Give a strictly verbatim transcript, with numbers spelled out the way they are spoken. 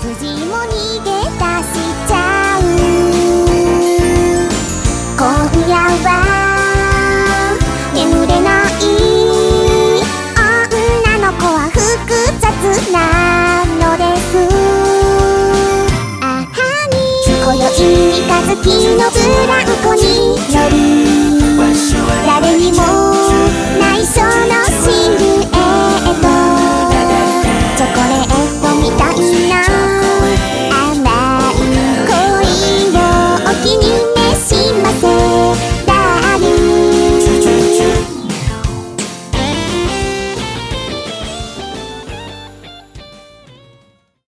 羊も逃げ出しちゃう。今夜は眠れない女の子は複雑なのです。あはに今宵三日月のブランコに乗る。